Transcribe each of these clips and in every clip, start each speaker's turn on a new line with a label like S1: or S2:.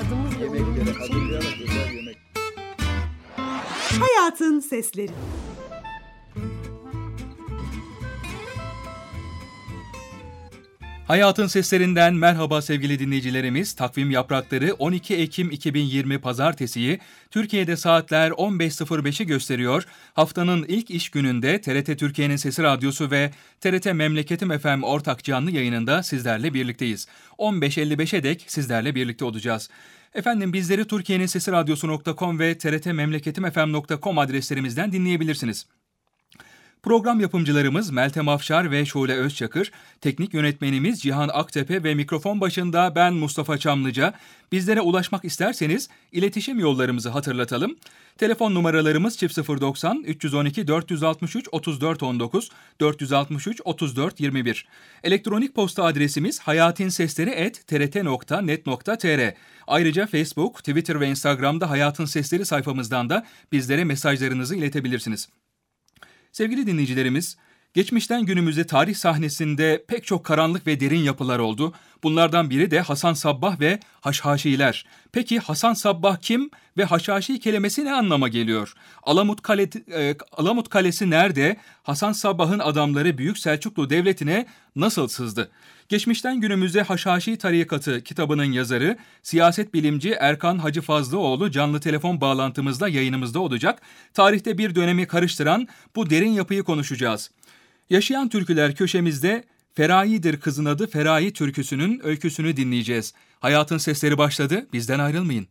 S1: adımız ve
S2: Yemekleri
S1: onurumuz için
S2: hazırlayarak özel yemek.
S1: Hayatın Sesleri.
S3: Hayatın Seslerinden merhaba sevgili dinleyicilerimiz. Takvim yaprakları 12 Ekim 2020 Pazartesi'yi Türkiye'de saatler 15.05'i gösteriyor. Haftanın ilk iş gününde TRT Türkiye'nin Sesi Radyosu ve TRT Memleketim FM ortak canlı yayınında sizlerle birlikteyiz. 15.55'e dek sizlerle birlikte olacağız. Efendim bizleri Türkiye'nin Sesi Radyosu.com ve trtmemleketimfm.com adreslerimizden dinleyebilirsiniz. Program yapımcılarımız Meltem Afşar ve Şule Özçakır, teknik yönetmenimiz Cihan Aktepe ve mikrofon başında ben Mustafa Çamlıca. Bizlere ulaşmak isterseniz iletişim yollarımızı hatırlatalım. Telefon numaralarımız 090 312 463 34 19 463 34 21. Elektronik posta adresimiz hayatinsesleri@trt.net.tr. Ayrıca Facebook, Twitter ve Instagram'da Hayatın Sesleri sayfamızdan da bizlere mesajlarınızı iletebilirsiniz. Sevgili dinleyicilerimiz, geçmişten günümüze tarih sahnesinde pek çok karanlık ve derin yapılar oldu. Bunlardan biri de Hasan Sabbah ve Haşhaşiler. Peki Hasan Sabbah kim ve Haşhaşi kelimesi ne anlama geliyor? Alamut Kalesi nerede? Hasan Sabbah'ın adamları Büyük Selçuklu Devleti'ne nasıl sızdı? Geçmişten günümüze Haşhaşi Tarikatı kitabının yazarı, siyaset bilimci Erkan Hacı Fazlıoğlu canlı telefon bağlantımızda yayınımızda olacak. Tarihte bir dönemi karıştıran bu derin yapıyı konuşacağız. Yaşayan Türküler köşemizde Ferayi'dir kızın adı Ferayi türküsünün öyküsünü dinleyeceğiz. Hayatın Sesleri başladı, bizden ayrılmayın.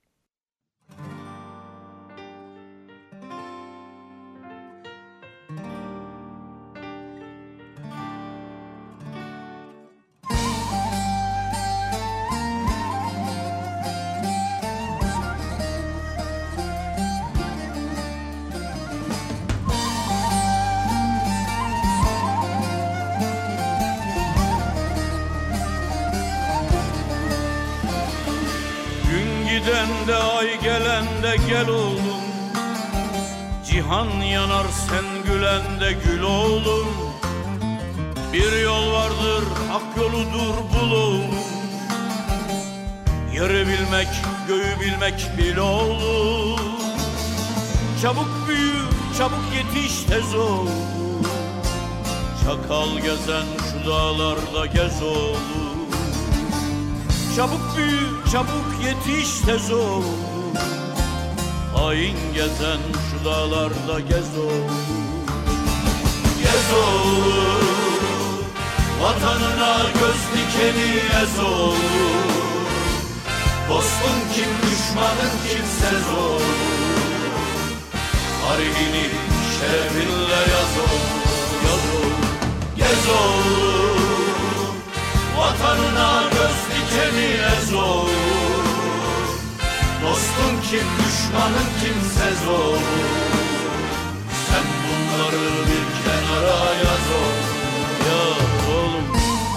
S4: Giden de ay gelen de gel oğlum, cihan yanar sen gülen de gül oğlum. Bir yol vardır hak yoludur bul oğlum, yeri bilmek göğü bilmek bil oğlum. Çabuk büyü çabuk yetiş tez oğlum, çakal gezen şu dağlarda gez oğlum. Çabuk büyü, çabuk yetiş tez ol, hain gezen şu dağlarda gez ol. Gez ol, vatanına göz dikeni ez ol. Dostun kim, düşmanın kimsez ol. Tarihini şerefinle yaz ol, yaz ol. Gez ol, vatanına göz dikeni ez ol. Dostun kim, düşmanın kimsez ol. Sen bunları bir kenara yaz ol, yaz oğlum.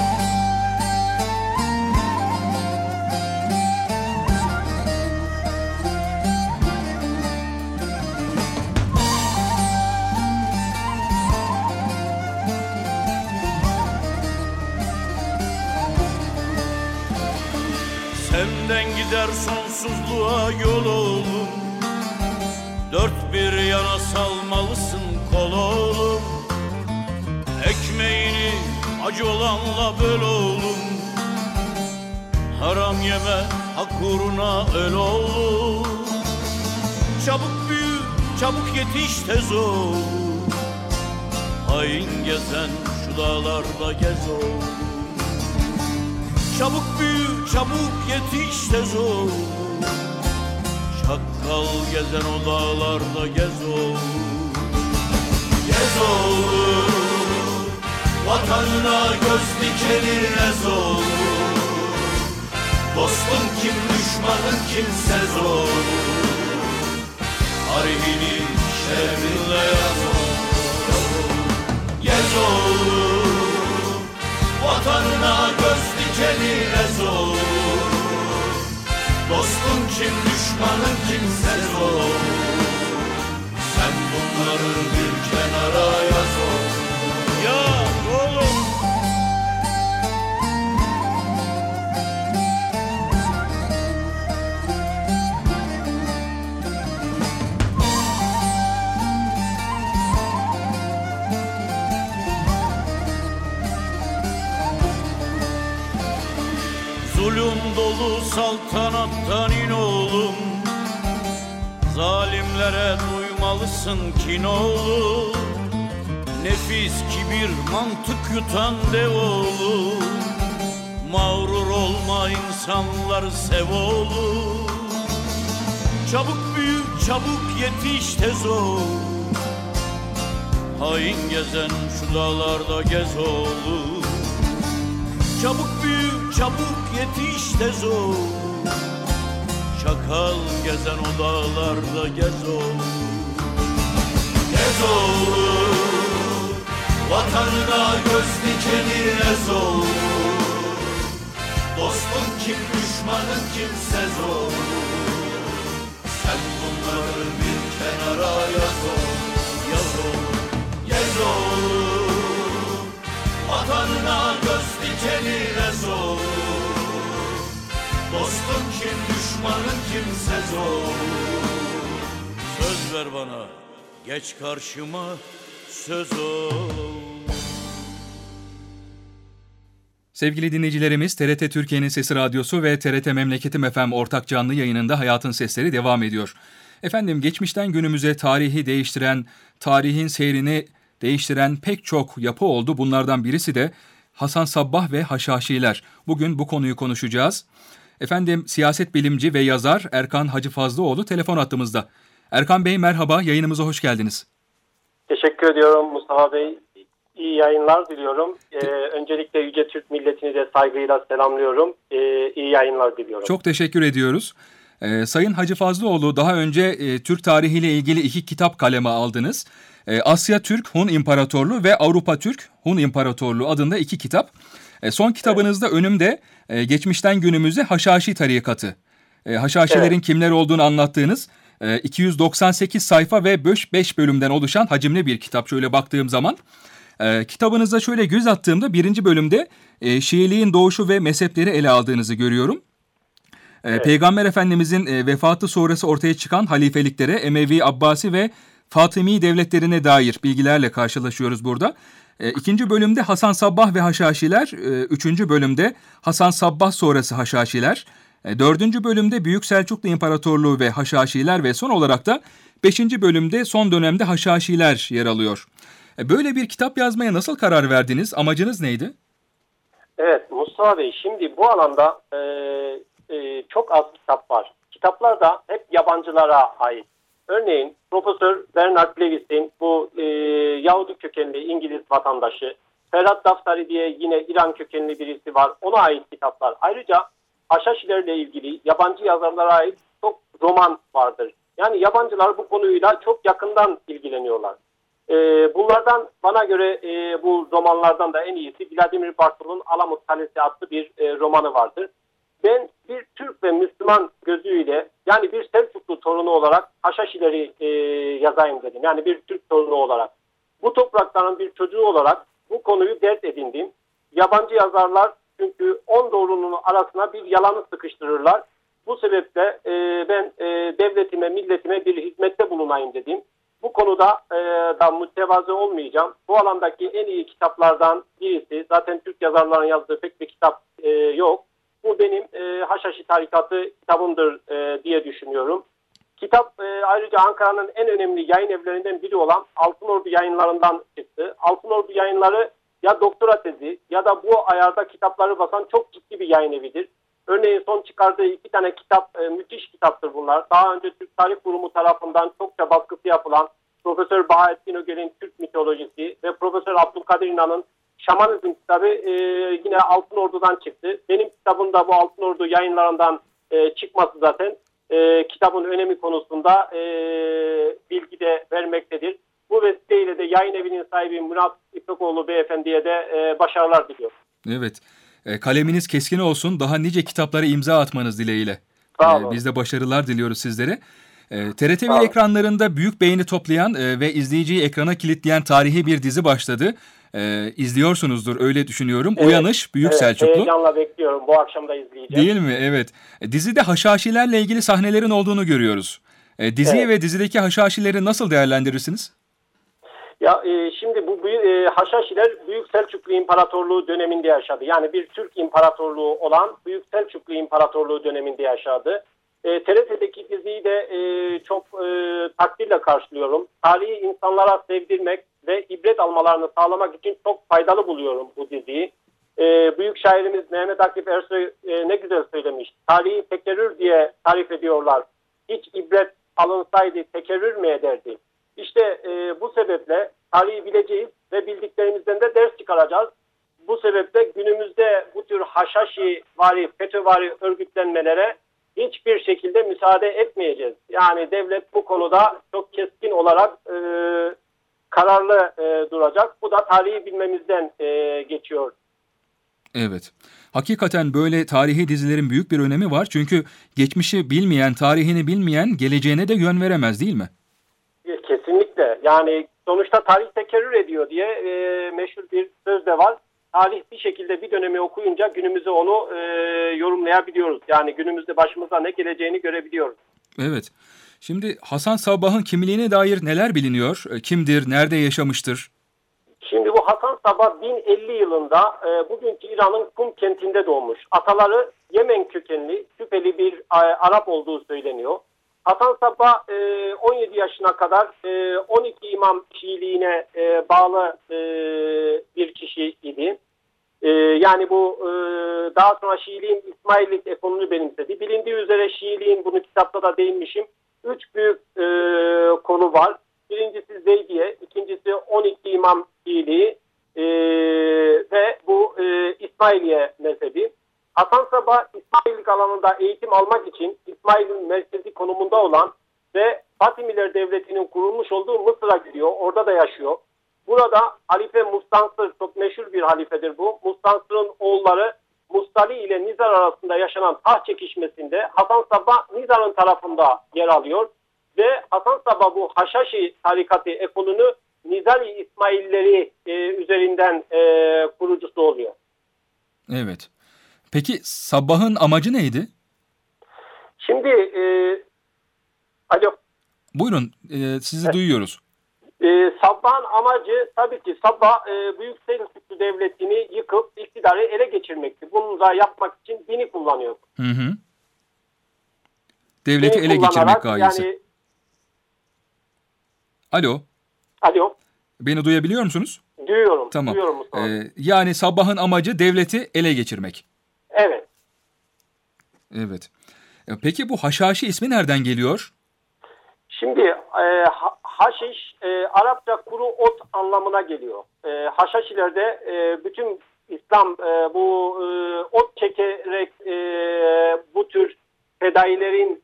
S4: Senden gider sonsuzluğa yol oğlum, dört bir yana salmalısın kol oğlum. Ekmeğini acı olanla böl oğlum, haram yeme hak uğruna öl oğlum. Çabuk büyü çabuk yetiş tez ol, hain gezen şu dağlarda gez ol. Çabuk büyü, çabuk yetiş tez ol, çakal gezen o dağlarda gez ol. Gez ol, vatanına göz dikeni ez ol. Dostun kim, düşmanın kimsez ol. Tarihini şerefinle yaz ol. Gez ol, vatanına göz dikeni ez ol. Dostun kim, düşmanın kimsez ol. Sen bunları bir kenara yaz ol, yaz oğlum. Anadolu saltanattan in oğlum, zalimlere duymalısın kin oğlum. Nefis kibir mantık yutan dev oğlum, mağrur olma insanları sev oğlum. Çabuk büyü çabuk yetiş tez ol, hain gezen şu dağlarda gez oğlum. Çabuk büyü çabuk yetiş tez ol, çakal gezen o dağlarda gez oğlum. Gez oğlum, vatanına göz dikeni ez oğlum. Dostun kim düşmanın kimsez oğlum. Sen bunları bir kenara yaz oğlum, yaz oğlum, yaz oğlum. Vatanına göz dikeni ez oğlum. Dostun kim düşmanın kimsez oğlum. Söz ver bana, geç karşıma, söz ol.
S3: Sevgili dinleyicilerimiz, TRT Türkiye'nin Sesi Radyosu ve TRT Memleketim FM ortak canlı yayınında Hayatın Sesleri devam ediyor. Efendim, geçmişten günümüze tarihi değiştiren, tarihin seyrini değiştiren pek çok yapı oldu. Bunlardan birisi de Hasan Sabbah ve Haşhaşiler. Bugün bu konuyu konuşacağız. Efendim, siyaset bilimci ve yazar Erkan Hacıfazlıoğlu telefon hattımızda. Erkan Bey merhaba, yayınımıza hoş geldiniz.
S1: Teşekkür ediyorum Mustafa Bey. İyi yayınlar diliyorum. Öncelikle Yüce Türk milletini de saygıyla selamlıyorum. İyi yayınlar diliyorum.
S3: Çok teşekkür ediyoruz. Sayın Hacıfazlıoğlu, daha önce Türk tarihiyle ilgili 2 kitap kaleme aldınız. Asya Türk Hun İmparatorluğu ve Avrupa Türk Hun İmparatorluğu adında 2 kitap. Son kitabınızda önümde geçmişten günümüze Haşhaşi tarikatı. Haşhaşilerin kimler olduğunu anlattığınız 298 sayfa ve 5 bölümden oluşan hacimli bir kitap. Şöyle baktığım zaman kitabınıza şöyle göz attığımda 1. bölümde Şiiliğin doğuşu ve mezhepleri ele aldığınızı görüyorum. Evet. Peygamber Efendimizin vefatı sonrası ortaya çıkan halifeliklere, Emevi, Abbasi ve Fatımi devletlerine dair bilgilerle karşılaşıyoruz burada. 2. bölümde Hasan Sabbah ve Haşhaşiler, 3. bölümde Hasan Sabbah sonrası Haşhaşiler, 4. bölümde Büyük Selçuklu İmparatorluğu ve Haşhaşiler ve son olarak da 5. bölümde son dönemde Haşhaşiler yer alıyor. Böyle bir kitap yazmaya nasıl karar verdiniz? Amacınız neydi?
S1: Evet Mustafa Bey, şimdi bu alanda çok az kitap var. Kitaplar da hep yabancılara ait. Örneğin Profesör Bernard Lewis'in bu Yahudi kökenli İngiliz vatandaşı, Ferhat Daftari diye yine İran kökenli birisi var. Ona ait kitaplar. Ayrıca Haşhaşilerle ilgili yabancı yazarlara ait çok roman vardır. Yani yabancılar bu konuyla çok yakından ilgileniyorlar. Bunlardan bana göre bu romanlardan da en iyisi Vladimir Bartol'un Alamut Kalesi adlı bir romanı vardır. Ben bir Türk ve Müslüman gözüyle, yani bir Selçuklu torunu olarak Haşhaşileri yazayım dedim. Yani bir Türk torunu olarak. Bu toprakların bir çocuğu olarak bu konuyu dert edindim. Yabancı yazarlar çünkü 10 doğrunun arasına bir yalanı sıkıştırırlar. Bu sebeple ben devletime, milletime bir hizmette bulunayım dedim. Bu konuda da mütevazı olmayacağım. Bu alandaki en iyi kitaplardan birisi. Zaten Türk yazarların yazdığı pek bir kitap yok. Bu benim Haşhaşi Tarikatı kitabımdır diye düşünüyorum. Kitap ayrıca Ankara'nın en önemli yayın evlerinden biri olan Altınordu Yayınları'ndan çıktı. Altınordu Yayınları ya doktora tezi ya da bu ayarda kitapları basan çok ciddi bir yayın evidir. Örneğin son çıkardığı 2 tane kitap müthiş kitaptır bunlar. Daha önce Türk Tarih Kurumu tarafından çokça baskısı yapılan Profesör Bahattin Ögel'in Türk mitolojisi ve Profesör Abdülkadir İnan'ın Şamanizm kitabı yine Altınordu'dan çıktı. Benim kitabım da bu Altınordu yayınlarından çıkması zaten kitabın önemi konusunda bilgi de vermektedir. Bu vesileyle de yayın evinin sahibi Murat İpekoğlu beyefendiye de başarılar diliyorum.
S3: Evet. Kaleminiz keskin olsun. Daha nice kitaplara imza atmanız dileğiyle. Biz de başarılar diliyoruz sizlere. TRT1 ekranlarında büyük beğeni toplayan ve izleyiciyi ekrana kilitleyen tarihi bir dizi başladı. İzliyorsunuzdur öyle düşünüyorum. Evet, Uyanış Büyük Selçuklu.
S1: Heyecanla bekliyorum. Bu akşam da izleyeceğim.
S3: Değil mi? Evet. Dizide Haşhaşilerle ilgili sahnelerin olduğunu görüyoruz. Diziyi ve dizideki Haşhaşileri nasıl değerlendirirsiniz?
S1: Ya şimdi bu Haşhaşiler Büyük Selçuklu İmparatorluğu döneminde yaşadı. Yani bir Türk İmparatorluğu olan Büyük Selçuklu İmparatorluğu döneminde yaşadı. TRT'deki diziyi de çok takdirle karşılıyorum. Tarihi insanlara sevdirmek ve ibret almalarını sağlamak için çok faydalı buluyorum bu diziyi. Büyük şairimiz Mehmet Akif Ersoy ne güzel söylemiş. Tarihi tekerrür diye tarif ediyorlar. Hiç ibret alınsaydı tekerrür mü ederdi? İşte bu sebeple tarihi bileceğiz ve bildiklerimizden de ders çıkaracağız. Bu sebeple günümüzde bu tür haşhaşivari, FETÖ'vari örgütlenmelere hiçbir şekilde müsaade etmeyeceğiz. Yani devlet bu konuda çok keskin olarak kararlı duracak. Bu da tarihi bilmemizden geçiyor.
S3: Evet. Hakikaten böyle tarihi dizilerin büyük bir önemi var. Çünkü geçmişi bilmeyen, tarihini bilmeyen geleceğine de yön veremez, değil mi?
S1: Kesinlikle. Yani sonuçta tarih tekerrür ediyor diye meşhur bir söz de var. Tarih bir şekilde bir dönemi okuyunca günümüzde onu yorumlayabiliyoruz. Yani günümüzde başımıza ne geleceğini görebiliyoruz.
S3: Evet. Şimdi Hasan Sabbah'ın kimliğine dair neler biliniyor? Kimdir, nerede yaşamıştır?
S1: Şimdi bu Hasan Sabbah 1050 yılında bugünkü İran'ın Kum kentinde doğmuş. Ataları Yemen kökenli, şüpheli bir Arap olduğu söyleniyor. Hasan Sabbah 17 yaşına kadar 12 İmam Şiiliğine bağlı bir kişi idi. Yani bu daha sonra Şiiliğin İsmaillik ekolünü benimsedi. Bilindiği üzere Şiiliğin, bunu kitapta da değinmişim, 3 büyük konu var. Birincisi Zeydiye, ikincisi 12 İmam Şiiliği ve bu İsmailiye mezhebi. Hasan Sabbah İsmaillik alanında eğitim almak için İsmail'in merkezi konumunda olan ve Fatimiler Devleti'nin kurulmuş olduğu Mısır'a gidiyor. Orada da yaşıyor. Burada Halife Mustansır, çok meşhur bir halifedir bu. Mustansır'ın oğulları Mustali ile Nizar arasında yaşanan taht çekişmesinde Hasan Sabbah Nizar'ın tarafında yer alıyor. Ve Hasan Sabbah bu Haşhaşi tarikatı ekolünü Nizari İsmailleri üzerinden kurucusu oluyor.
S3: Evet. Peki Sabbah'ın amacı neydi?
S1: Şimdi alo.
S3: Buyurun, sizi duyuyoruz.
S1: Sabbah'ın amacı tabii ki Sabbah Büyük Selçuklu Devleti'ni yıkıp iktidarı ele geçirmekti. Bunu da yapmak için dini kullanıyor.
S3: Hı hı. Devleti ele geçirmek gayesi. Yani... Alo.
S1: Alo.
S3: Beni duyabiliyor musunuz?
S1: Duyuyorum.
S3: Tamam.
S1: Duyuyorum Mustafa.
S3: Yani Sabbah'ın amacı devleti ele geçirmek.
S1: Evet.
S3: Evet. Peki bu Haşhaşi ismi nereden geliyor?
S1: Şimdi haşiş Arapça kuru ot anlamına geliyor. Haşhaşilerde bütün İslam bu ot çekerek bu tür fedailerin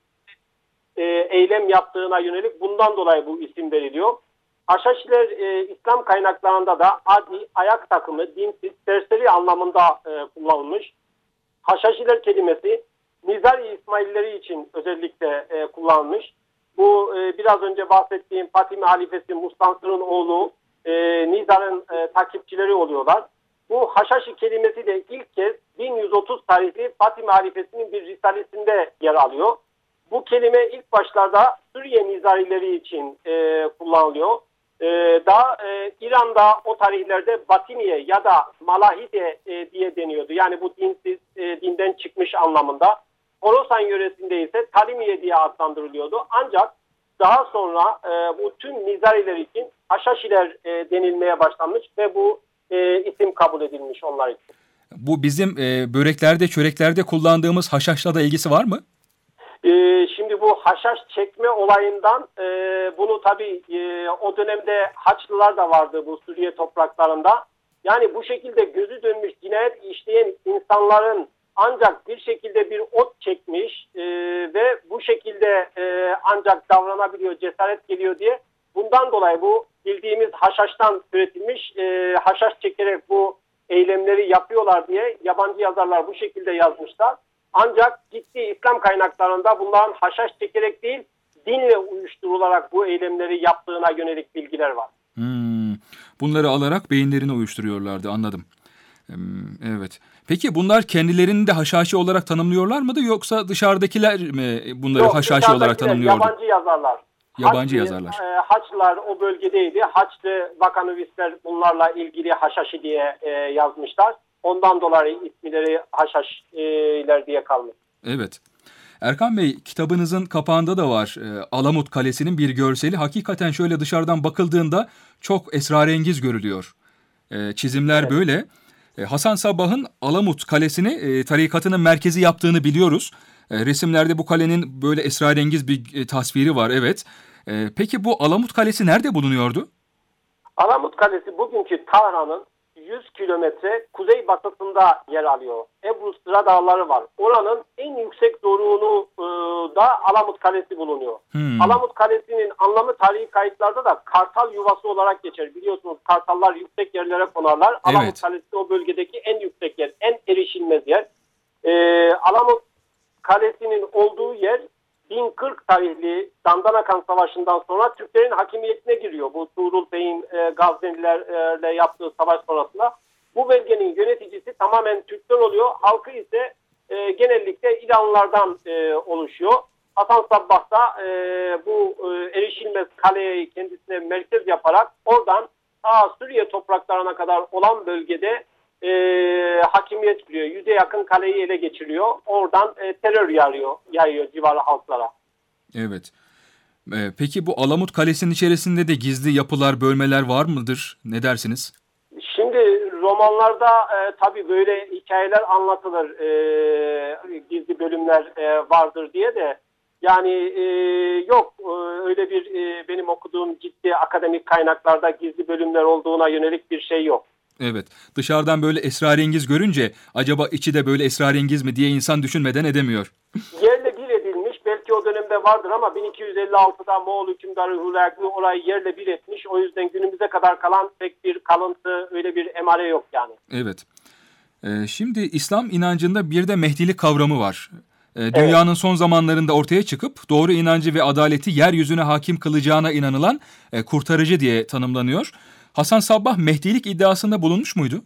S1: eylem yaptığına yönelik bundan dolayı bu isim veriliyor. Haşhaşiler İslam kaynaklarında da adi, ayak takımı, dinsiz, serseri anlamında kullanılmış. Haşhaşiler kelimesi Nizari İsmailleri için özellikle kullanılmış. Bu biraz önce bahsettiğim Fatime halifesi Mustansır'ın oğlu Nizar'ın takipçileri oluyorlar. Bu Haşhaşi kelimesi de ilk kez 1130 tarihli Fatime halifesinin bir risalesinde yer alıyor. Bu kelime ilk başlarda Suriye Nizarileri için kullanılıyor. Daha İran'da o tarihlerde Batiniye ya da Malahide diye deniyordu. Yani bu dinsiz, dinden çıkmış anlamında. Horasan yöresinde ise Talimiye diye adlandırılıyordu. Ancak daha sonra bu tüm Nizariler için Haşhaşiler denilmeye başlanmış ve bu isim kabul edilmiş onlar için.
S3: Bu bizim böreklerde, çöreklerde kullandığımız haşhaşla da ilgisi var mı?
S1: Şimdi bu haşhaş çekme olayından bunu tabii o dönemde Haçlılar da vardı bu Suriye topraklarında. Yani bu şekilde gözü dönmüş cinayet işleyen insanların ancak bir şekilde bir ot çekmiş ve bu şekilde ancak davranabiliyor, cesaret geliyor diye. Bundan dolayı bu bildiğimiz haşhaştan üretilmiş haşhaş çekerek bu eylemleri yapıyorlar diye yabancı yazarlar bu şekilde yazmışlar. Ancak ciddi İslam kaynaklarında bunların haşhaş çekerek değil, dinle uyuşturularak bu eylemleri yaptığına yönelik bilgiler var.
S3: Bunları alarak beyinlerini uyuşturuyorlardı, anladım. Evet. Peki bunlar kendilerini de haşhaşi olarak tanımlıyorlar mıydı yoksa dışarıdakiler mi bunları haşhaşi olarak tanımlıyordu?
S1: Yabancı yazarlar.
S3: Yabancı yazarlar.
S1: Haçlılar o bölgedeydi. Haçlı vakanüvisler bunlarla ilgili Haşhaşi diye yazmışlar. Ondan dolayı isimleri Haşhaşiler diye kalmış.
S3: Evet. Erkan Bey, kitabınızın kapağında da var Alamut Kalesi'nin bir görseli. Hakikaten şöyle dışarıdan bakıldığında çok esrarengiz görülüyor. Çizimler evet. Böyle. Hasan Sabbah'ın Alamut Kalesi'ni tarikatının merkezi yaptığını biliyoruz. Resimlerde bu kalenin böyle esrarengiz bir tasviri var, evet. Peki bu Alamut Kalesi nerede bulunuyordu?
S1: Alamut Kalesi bugünkü Tahran'ın 100 kilometre kuzeybatısında yer alıyor. Ebru Sıra Dağları var. Oranın en yüksek doruğunu da Alamut Kalesi bulunuyor. Alamut Kalesi'nin anlamı tarihi kayıtlarda da kartal yuvası olarak geçer. Biliyorsunuz kartallar yüksek yerlere konarlar. Evet. Alamut Kalesi o bölgedeki en yüksek yer, en erişilmez yer. Alamut Kalesi'nin olduğu yer 1040 tarihli Dandanakan Savaşı'ndan sonra Türklerin hakimiyetine giriyor. Bu Tuğrul Bey'in Gaznelilerle yaptığı savaş sonrasında. Bu bölgenin yöneticisi tamamen Türkler oluyor. Halkı ise genellikle İranlılardan oluşuyor. Hasan Sabbah da bu erişilmez kaleyi kendisine merkez yaparak oradan Suriye topraklarına kadar olan bölgede hakimiyet kuruyor. 100'e yakın kaleyi ele geçiriyor. Oradan terör yayıyor civarı halklara.
S3: Evet. Peki bu Alamut Kalesi'nin içerisinde de gizli yapılar, bölmeler var mıdır? Ne dersiniz?
S1: Şimdi romanlarda tabii böyle hikayeler anlatılır. Gizli bölümler vardır diye de. Yani yok öyle bir benim okuduğum ciddi akademik kaynaklarda gizli bölümler olduğuna yönelik bir şey yok.
S3: Evet. Dışarıdan böyle esrarengiz görünce acaba içi de böyle esrarengiz mi diye insan düşünmeden edemiyor.
S1: Yerle bir edilmiş. Belki o dönemde vardır ama 1256'da Moğol hükümdarı Hulagu orayı yerle bir etmiş. O yüzden günümüze kadar kalan pek bir kalıntı, öyle bir emare yok yani. Evet.
S3: Şimdi İslam inancında bir de Mehdilik kavramı var. Dünyanın son zamanlarında ortaya çıkıp doğru inancı ve adaleti yeryüzüne hakim kılacağına inanılan kurtarıcı diye tanımlanıyor. Hasan Sabbah Mehdilik iddiasında bulunmuş muydu?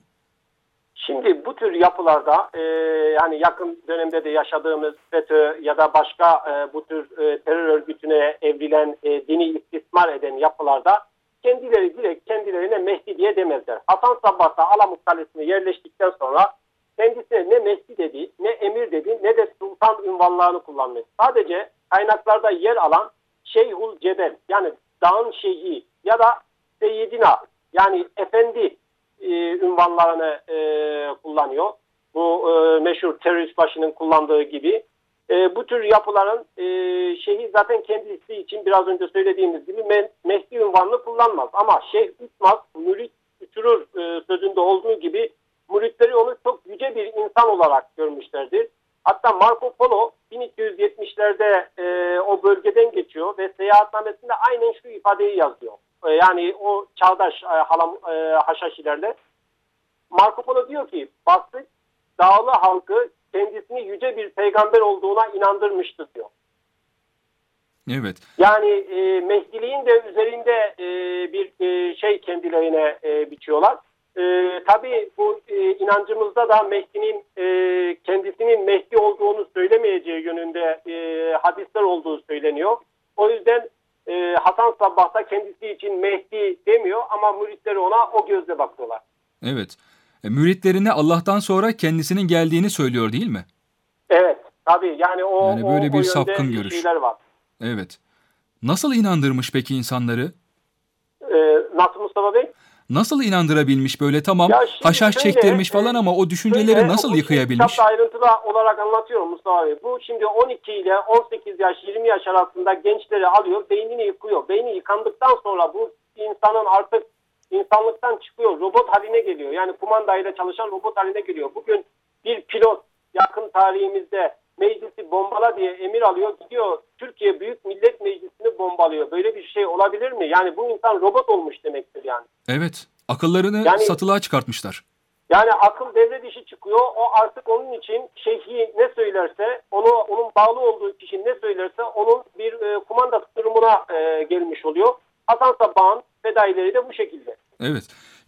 S1: Şimdi bu tür yapılarda yani yakın dönemde de yaşadığımız FETÖ ya da başka bu tür terör örgütüne evrilen dini istismar eden yapılarda kendileri direkt kendilerine Mehdi diye demezler. Hasan Sabbah da Alamut Kalesi'ne yerleştikten sonra kendisine ne Mehdi dedi, ne emir dedi, ne de sultan unvanlarını kullanmış. Sadece kaynaklarda yer alan Şeyhul Cebel yani dağın şeyhi ya da Seyyidina yani efendi unvanlarını kullanıyor. Bu meşhur terörist başının kullandığı gibi. Bu tür yapıların şeyhi zaten kendisi için biraz önce söylediğimiz gibi Mehdi unvanını kullanmaz. Ama şeyh uçmaz, mürit uçurur sözünde olduğu gibi müritleri onu çok yüce bir insan olarak görmüşlerdir. Hatta Marco Polo 1270'lerde o bölgeden geçiyor ve seyahatnamesinde aynen şu ifadeyi yazıyor. Yani o çağdaş Haşhaşilerle. Marco Polo diyor ki Basri dağlı halkı kendisini yüce bir peygamber olduğuna inandırmıştı diyor.
S3: Evet.
S1: Yani Mehdiliğin de üzerinde bir şey kendilerine biçiyorlar. Tabii bu inancımızda da Mehdi'nin kendisinin Mehdi olduğunu söylemeyeceği yönünde hadisler olduğu söyleniyor. O yüzden Hasan Sabbah da kendisi için Mehdi demiyor ama müritleri ona o gözle bakıyorlar.
S3: Evet. Müritlerine Allah'tan sonra kendisinin geldiğini söylüyor değil mi?
S1: Evet. Tabii yani
S3: böyle bir
S1: o
S3: sapkın görüş.
S1: Şeyler var.
S3: Evet. Nasıl inandırmış peki insanları?
S1: Nasıl Mustafa Bey?
S3: Nasıl inandırabilmiş böyle tamam haşhaş çektirmiş falan ama o düşünceleri nasıl yıkayabilmiş?
S1: Kitapta ayrıntılı olarak anlatıyorum Mustafa Bey. Bu şimdi 12 ile 18 yaş 20 yaş arasında gençleri alıyor beynini yıkıyor. Beyni yıkandıktan sonra bu insanın artık insanlıktan çıkıyor robot haline geliyor. Yani kumandayla çalışan robot haline geliyor. Bugün bir pilot yakın tarihimizde meclisi bombala diye emir alıyor gidiyor Türkiye Büyük Millet Meclisi'ni bombalıyor. Böyle bir şey olabilir mi? Yani bu insan robot olmuş demektir yani.
S3: Evet. Akıllarını satılığa çıkartmışlar.
S1: Yani akıl devre dışı çıkıyor. O artık onun için şeyhi ne söylerse onun bağlı olduğu kişi ne söylerse onun bir kumanda durumuna gelmiş oluyor. Hasan Sabbah'ın fedaileri de bu şekilde.
S3: Evet.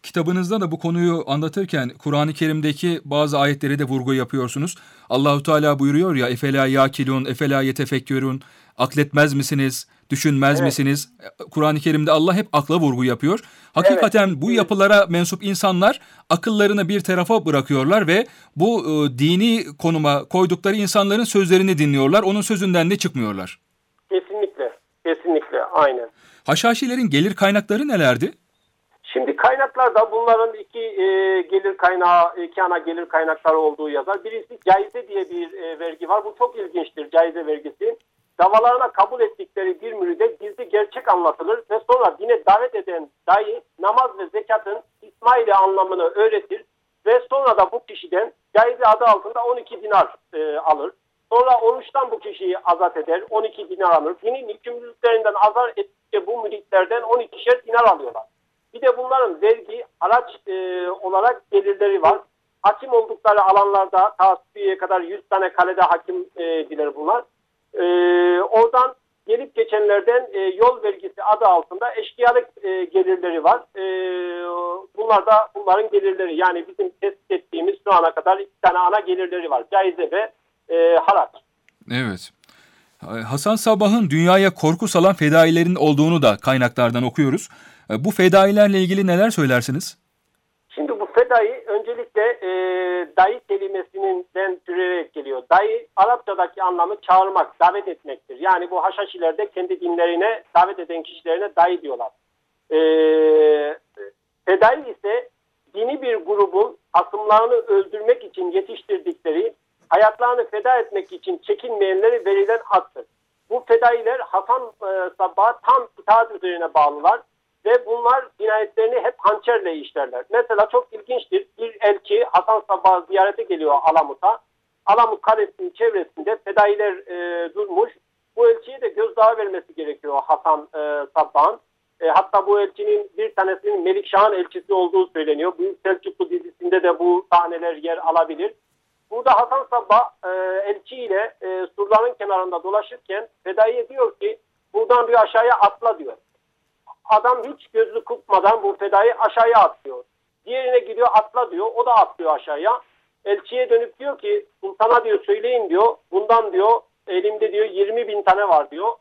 S3: kitabınızda da bu konuyu anlatırken Kur'an-ı Kerim'deki bazı ayetlere de vurgu yapıyorsunuz. Allahu Teala buyuruyor ya, efela yakilun, efela yetefekkürün, akletmez misiniz, düşünmez
S1: Evet.
S3: misiniz? Kur'an-ı Kerim'de Allah hep akla vurgu yapıyor. Hakikaten bu yapılara mensup insanlar akıllarını bir tarafa bırakıyorlar ve bu dini konuma koydukları insanların sözlerini dinliyorlar. Onun sözünden de çıkmıyorlar.
S1: Kesinlikle. Kesinlikle. Aynen.
S3: Haşhaşilerin gelir kaynakları nelerdi?
S1: Şimdi kaynaklarda bunların gelir kaynağı, iki ana gelir kaynakları olduğu yazar. Birisi caize diye bir vergi var. Bu çok ilginçtir, caize vergisi. Davalarına kabul ettikleri bir müride gizli gerçek anlatılır ve sonra dine davet eden dayı namaz ve zekatın İsmaili anlamını öğretir ve sonra da bu kişiden caize adı altında 12 dinar alır. Sonra oruçtan bu kişiyi azat eder, 12 dinar alır. Dinin yükümlülüklerinden azat ettikçe bu müritlerden 12'şer dinar alıyorlar. Bir de bunların vergi, araç olarak gelirleri var. Hakim oldukları alanlarda ta Suriye'ye kadar 100 tane kalede hakimdiler bunlar. Oradan gelip geçenlerden yol vergisi adı altında eşkıyalık gelirleri var. Bunlar da bunların gelirleri. Yani bizim tespit ettiğimiz şu ana kadar 2 tane ana gelirleri var. Caize ve haraç.
S3: Evet. Hasan Sabbah'ın dünyaya korku salan fedailerin olduğunu da kaynaklardan okuyoruz. Bu fedailerle ilgili neler söylersiniz?
S1: Şimdi bu fedai öncelikle dayı kelimesinden türeyerek geliyor. Dayı Arapçadaki anlamı çağırmak, davet etmektir. Yani bu haşhaşilerde kendi dinlerine davet eden kişilerine dayı diyorlar. Fedai ise dini bir grubun asımlarını öldürmek için yetiştirdikleri, hayatlarını feda etmek için çekinmeyenleri verilen addır. Bu fedailer Hasan Sabbah'a tam itaat üzerine bağlılar. Ve bunlar cinayetlerini hep hançerle işlerler. Mesela çok ilginçtir. Bir elçi Hasan Sabbah'ı ziyarete geliyor Alamut'a. Alamut Kalesi'nin çevresinde fedailer durmuş. Bu elçiye de gözdağı vermesi gerekiyor Hasan Sabbah'ın. Hatta bu elçinin bir tanesinin Melikşah'ın elçisi olduğu söyleniyor. Büyük Selçuklu dizisinde de bu sahneler yer alabilir. Burada Hasan Sabbah elçiyle surların kenarında dolaşırken fedaiye diyor ki buradan bir aşağıya atla diyor. Adam hiç gözü kırpmadan bu fedayı aşağıya atlıyor. Diğerine gidiyor atla diyor. O da atlıyor aşağıya. Elçiye dönüp diyor ki sultana diyor söyleyin diyor. Bundan diyor elimde diyor 20.000 tane var diyor.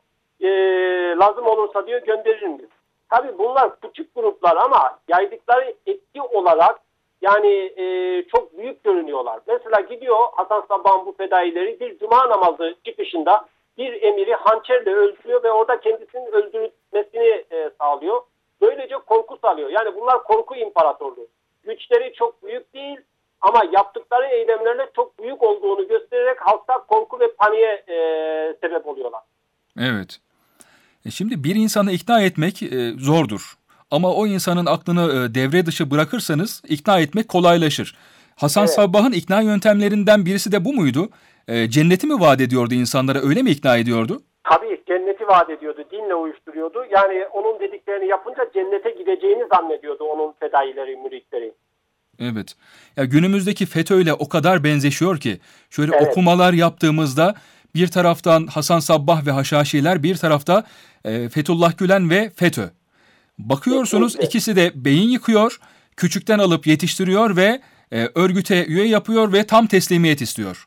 S1: Lazım olursa diyor gönderirim diyor. Tabii bunlar küçük gruplar ama yaydıkları etki olarak yani çok büyük görünüyorlar. Mesela gidiyor Hasan Sabbah'ın bu fedaileri bir cuma namazı çıkışında bir emiri hançerle öldürüyor ve orada kendisinin öldürülmesini sağlıyor. Böylece korku salıyor. Yani bunlar korku imparatorluğu. Güçleri çok büyük değil ama yaptıkları eylemlerle çok büyük olduğunu göstererek halkta korku ve paniğe sebep oluyorlar.
S3: Evet. Şimdi bir insanı ikna etmek zordur. Ama o insanın aklını devre dışı bırakırsanız ikna etmek kolaylaşır. Hasan Sabbah'ın ikna yöntemlerinden birisi de bu muydu? Cenneti mi vaat ediyordu insanlara, öyle mi ikna ediyordu?
S1: Tabii cenneti vaat ediyordu, dinle uyuşturuyordu. Yani onun dediklerini yapınca cennete gideceğini zannediyordu onun fedaileri, müritleri.
S3: Evet. Ya günümüzdeki FETÖ'yle o kadar benzeşiyor ki şöyle okumalar yaptığımızda bir taraftan Hasan Sabbah ve Haşhaşiler, bir tarafta Fethullah Gülen ve FETÖ. Bakıyorsunuz ikisi de beyin yıkıyor, küçükten alıp yetiştiriyor ve örgüte üye yapıyor ve tam teslimiyet istiyor.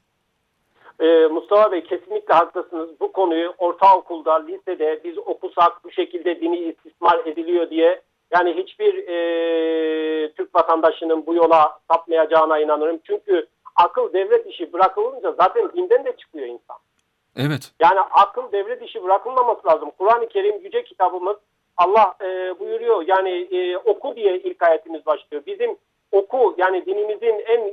S1: Mustafa Bey kesinlikle haklısınız. Bu konuyu ortaokulda, lisede biz okusak bu şekilde dini istismar ediliyor diye yani hiçbir Türk vatandaşının bu yola sapmayacağına inanırım. Çünkü akıl devre dışı bırakılınca zaten dinden de çıkıyor insan.
S3: Evet.
S1: Yani akıl devre dışı bırakılmaması lazım. Kur'an-ı Kerim yüce kitabımız. Allah buyuruyor yani oku diye ilk ayetimiz başlıyor. Bizim oku yani dinimizin en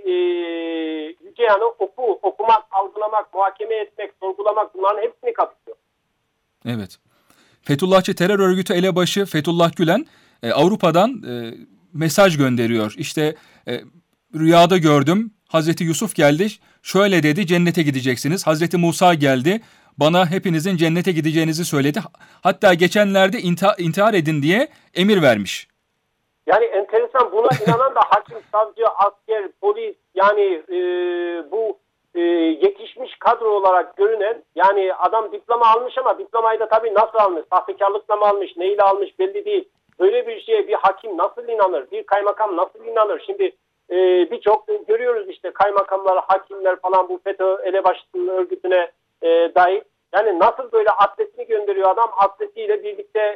S1: yüce yanı oku, okumak, algılamak, muhakeme etmek, sorgulamak bunların hepsini kapsıyor.
S3: Evet. Fethullahçı terör örgütü elebaşı Fethullah Gülen Avrupa'dan mesaj gönderiyor. İşte rüyada gördüm, Hazreti Yusuf geldi, şöyle dedi, cennete gideceksiniz. Hazreti Musa geldi, bana hepinizin cennete gideceğinizi söyledi. Hatta geçenlerde intihar edin diye emir vermiş.
S1: Yani enteresan, buna inanan da hakim, savcı, asker, polis yani bu yetişmiş kadro olarak görünen yani adam diploma almış ama diplomayı da tabii nasıl almış, sahtekarlıkla mı almış, neyle almış belli değil. Böyle bir şeye bir hakim nasıl inanır? Bir kaymakam nasıl inanır? Şimdi birçok görüyoruz işte kaymakamlar, hakimler falan bu FETÖ elebaşının örgütüne dahil. Yani nasıl böyle atletini gönderiyor adam, atletiyle birlikte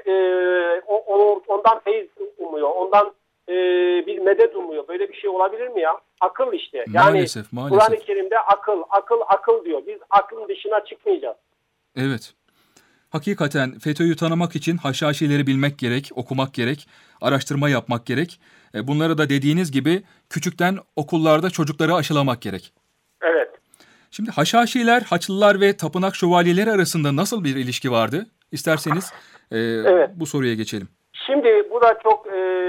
S1: ondan feyiz umuyor, ondan bir medet umuyor. Böyle bir şey olabilir mi ya? Akıl işte. Yani
S3: maalesef.
S1: Kur'an-ı Kerim'de akıl diyor. Biz aklın dışına çıkmayacağız.
S3: Evet. Hakikaten FETÖ'yü tanımak için haşhaşileri bilmek gerek, okumak gerek, araştırma yapmak gerek. Bunları da dediğiniz gibi küçükten okullarda çocukları aşılamak gerek.
S1: Evet.
S3: Şimdi haşhaşiler, Haçlılar ve tapınak şövalyeleri arasında nasıl bir ilişki vardı? İsterseniz
S1: evet.
S3: Bu soruya geçelim.
S1: Şimdi bu da çok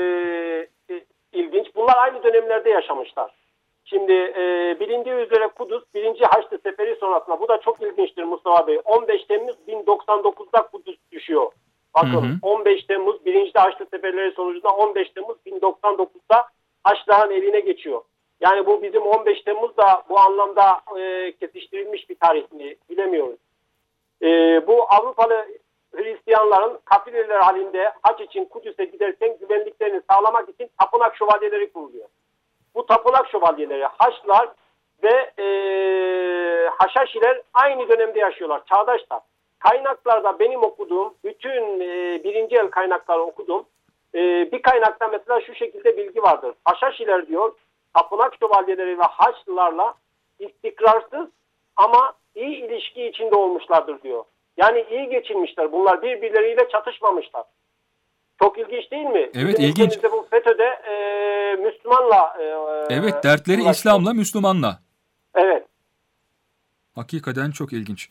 S1: ilginç. Bunlar aynı dönemlerde yaşamışlar. Şimdi bilindiği üzere Kudüs 1. Haçlı Seferi sonrasında, bu da çok ilginçtir Mustafa Bey. 15 Temmuz 1099'da Kudüs düşüyor. Bakın 15 Temmuz 1. Haçlı Seferleri sonucunda 15 Temmuz 1099'da Haçlıların eline geçiyor. Yani bu bizim 15 Temmuz da bu anlamda kesiştirilmiş bir tarih mi bilemiyoruz. Bu Avrupalı Hristiyanların kafileler halinde haç için Kudüs'e giderken güvenliklerini sağlamak için tapınak şövalyeleri kuruluyor. Bu tapınak şövalyeleri Haçlılar ve Haşhaşiler aynı dönemde yaşıyorlar, çağdaşlar. Kaynaklarda benim okuduğum, bütün birinci el kaynakları okudum. Bir kaynakta mesela şu şekilde bilgi vardır. Haşhaşiler diyor, tapınak şövalyeleri ve Haçlılarla istikrarsız ama iyi ilişki içinde olmuşlardır diyor. Yani iyi geçinmişler. Bunlar birbirleriyle çatışmamışlar. Çok ilginç değil mi?
S3: Evet, ilginç.
S1: Bu FETÖ'de Müslümanla...
S3: evet, dertleri İslam'la, Müslüman'la.
S1: Evet.
S3: Hakikaten çok ilginç.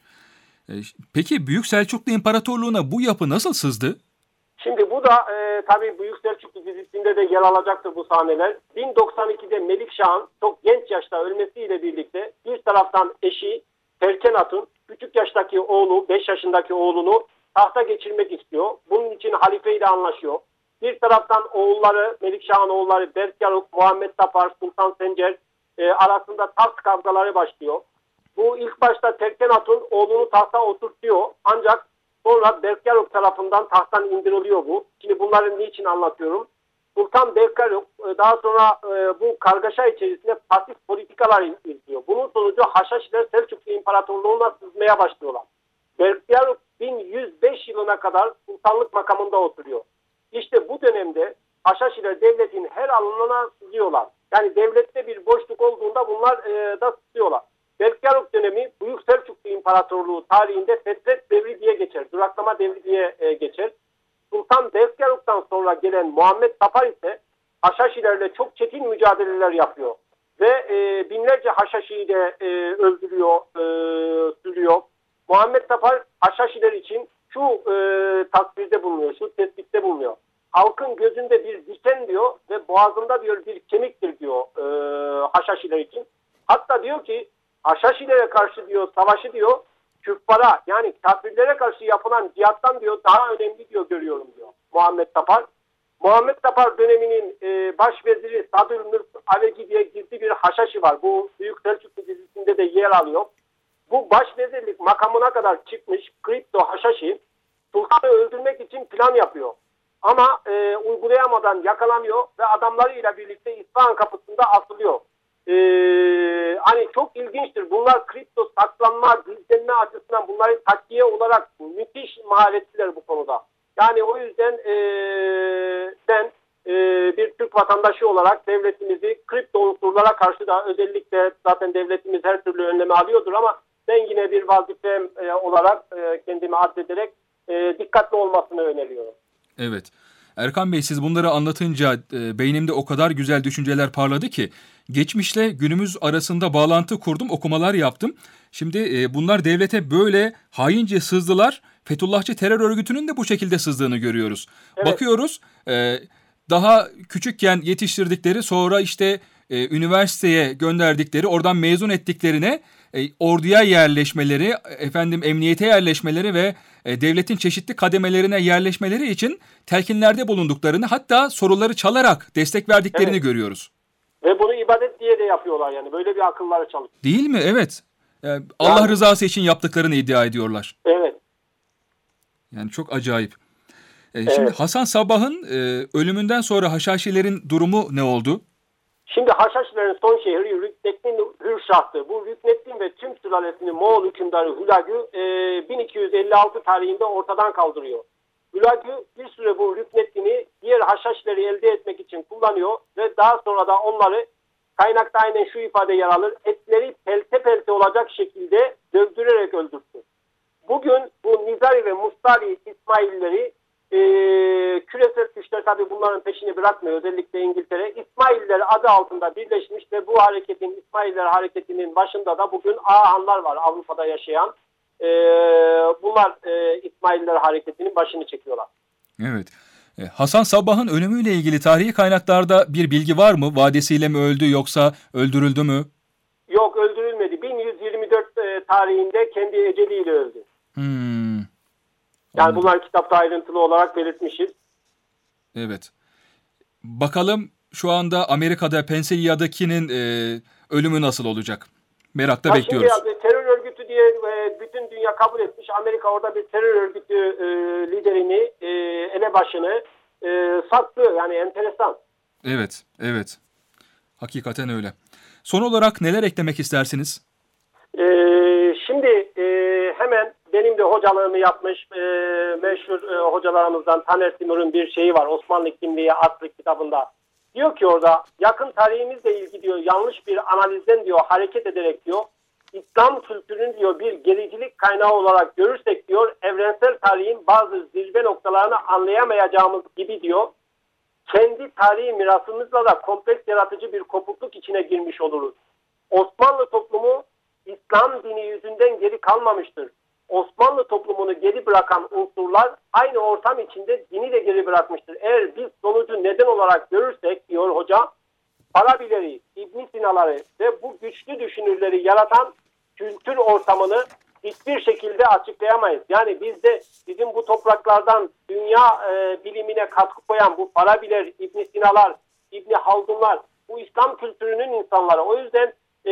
S3: Peki Büyük Selçuklu İmparatorluğu'na bu yapı nasıl sızdı?
S1: Şimdi bu da tabii Büyük Selçuklu dizisinde de yer alacaktır bu sahneler. 1092'de Melikşah'ın çok genç yaşta ölmesiyle birlikte bir taraftan eşi Terken Hatun küçük yaştaki oğlu, 5 yaşındaki oğlunu tahta geçirmek istiyor. Bunun için halife ile anlaşıyor. Bir taraftan oğulları, Melikşah'ın oğulları Berkyaruk, Muhammed Tapar, Sultan Sencer arasında taht kavgaları başlıyor. Bu ilk başta Terken Hatun oğlunu tahta oturtuyor. Ancak sonra Berkyaruk tarafından tahttan indiriliyor bu. Şimdi bunları niçin anlatıyorum? Sultan Berkyaruk daha sonra bu kargaşa içerisinde pasif politikalar izliyor. Bunun sonucu Haşhaşiler Selçuklu İmparatorluğu'na sızmaya başlıyorlar. Berkyaruk 1105 yılına kadar sultanlık makamında oturuyor. İşte bu dönemde Haşhaşiler devletin her alanına sızıyorlar. Yani devlette bir boşluk olduğunda bunlar da sızıyorlar. Berkyaruk dönemi Büyük Selçuklu İmparatorluğu tarihinde Fetret devri diye geçer. Duraklama devri diye geçer. Sultan Berkyaruk'tan sonra gelen Muhammed Tapar ise Haşhaşilerle çok çetin mücadeleler yapıyor. Ve binlerce Haşhaşi'yi de öldürüyor, sürüyor. Muhammed Tapar Haşhaşiler için şu tasvirde bulunuyor, şu tespitte bulunuyor. Halkın gözünde bir diken diyor ve boğazında diyor bir kemiktir diyor Haşhaşiler için. Hatta diyor ki Haşhaşilere karşı diyor savaşı diyor küffara yani kafirlere karşı yapılan cihattan diyor daha önemli diyor görüyorum diyor Muhammed Tapar. Muhammed Tapar döneminin başveziri Sadülmülk Alegi diye gizli bir Haşhaşi var. Bu Büyük Selçuklu dizisinde de yer alıyor. Bu başvezirlik makamına kadar çıkmış kripto Haşhaşi sultanı öldürmek için plan yapıyor. Ama uygulayamadan yakalanıyor ve adamlarıyla birlikte İsfahan kapısında asılıyor. Hani çok ilginçtir. Bunlar kripto saklanma, gizlenme açısından bunları takviye olarak müthiş maharetliler bu konuda. Yani o yüzden ben bir Türk vatandaşı olarak devletimizi kripto unsurlara karşı da özellikle zaten devletimiz her türlü önlemi alıyordur ama ben yine bir vazifem olarak kendimi addederek dikkatli olmasını öneriyorum.
S3: Evet. Erkan Bey siz bunları anlatınca beynimde o kadar güzel düşünceler parladı ki geçmişle günümüz arasında bağlantı kurdum, okumalar yaptım. Şimdi bunlar devlete böyle haince sızdılar. Fethullahçı terör örgütünün de bu şekilde sızdığını görüyoruz. Evet. Bakıyoruz daha küçükken yetiştirdikleri sonra işte üniversiteye gönderdikleri oradan mezun ettiklerine orduya yerleşmeleri, emniyete yerleşmeleri ve devletin çeşitli kademelerine yerleşmeleri için telkinlerde bulunduklarını hatta soruları çalarak destek verdiklerini görüyoruz.
S1: Ve bunu ibadet diye de yapıyorlar yani böyle bir akılları çalışıyor.
S3: Değil mi? Evet. Allah rızası için yaptıklarını iddia ediyorlar.
S1: Evet.
S3: Yani çok acayip. Şimdi
S1: Evet.
S3: Hasan Sabbah'ın ölümünden sonra Haşhaşilerin durumu ne oldu?
S1: Şimdi Haşhaşilerin son şehri Rükneddin Hürşah'tı. Bu Rükneddin ve tüm sülalesinin Moğol hükümdarı Hülagü 1256 tarihinde ortadan kaldırıyor. Hülagü bir süre bu Rükneddin'i diğer Haşhaşileri elde etmek için kullanıyor ve daha sonra da onları, kaynakta aynen şu ifade yer alır, etleri pelte pelte olacak şekilde dövdürerek öldürdü. Bugün bu Nizari ve Mustari İsmailleri küresel güçler tabii bunların peşini bırakmıyor. Özellikle İngiltere, İsmailler adı altında birleşmiş ve bu hareketin, İsmailler hareketinin başında da bugün Ağahanlar var, Avrupa'da yaşayan. Bunlar İsmailler hareketinin başını çekiyorlar.
S3: Evet. Hasan Sabbah'ın ölümüyle ilgili tarihi kaynaklarda bir bilgi var mı? Vadesiyle mi öldü yoksa öldürüldü mü?
S1: Yok, öldürülmedi. 1124 tarihinde kendi eceliyle öldü. Yani bunlar kitapta ayrıntılı olarak belirtmişiz.
S3: Evet. Bakalım şu anda Amerika'da Pennsylvania'dakinin ölümü nasıl olacak? Merakla bekliyoruz.
S1: Şimdi terör örgütü diye bütün dünya kabul etmiş. Amerika orada bir terör örgütü liderini, elebaşını sattı. Yani enteresan.
S3: Evet, evet. Hakikaten öyle. Son olarak neler eklemek istersiniz?
S1: Şimdi hemen benim de hocalığımı yapmış meşhur hocalarımızdan Taner Timur'un bir şeyi var. Osmanlı Kimliği adlı kitabında. Diyor ki orada yakın tarihimizle ilgili diyor yanlış bir analizden diyor hareket ederek diyor İslam kültürünün diyor bir gericilik kaynağı olarak görürsek diyor evrensel tarihin bazı zirve noktalarını anlayamayacağımız gibi diyor kendi tarihi mirasımızla da kompleks yaratıcı bir kopukluk içine girmiş oluruz. Osmanlı toplumu İslam dini yüzünden geri kalmamıştır. Osmanlı toplumunu geri bırakan unsurlar aynı ortam içinde dini de geri bırakmıştır. Eğer biz sonucu neden olarak görürsek diyor hoca, Farabileri, İbn Sinaları ve bu güçlü düşünürleri yaratan kültür ortamını hiçbir şekilde açıklayamayız. Yani bizim bu topraklardan dünya bilimine katkı koyan bu Farabiler, İbn Sinalar, İbn Haldunlar, bu İslam kültürünün insanları. O yüzden